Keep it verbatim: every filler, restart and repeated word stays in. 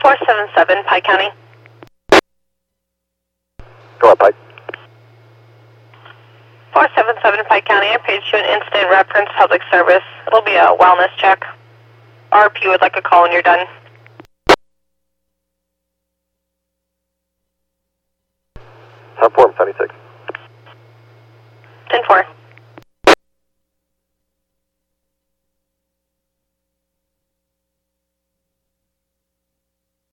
four seven seven, Pike County. Go ahead, Pike. four seven seven, Pike County. I paid you an incident reference public service. It'll be a wellness check. R P would like a call when you're done. Top form, seventy-six.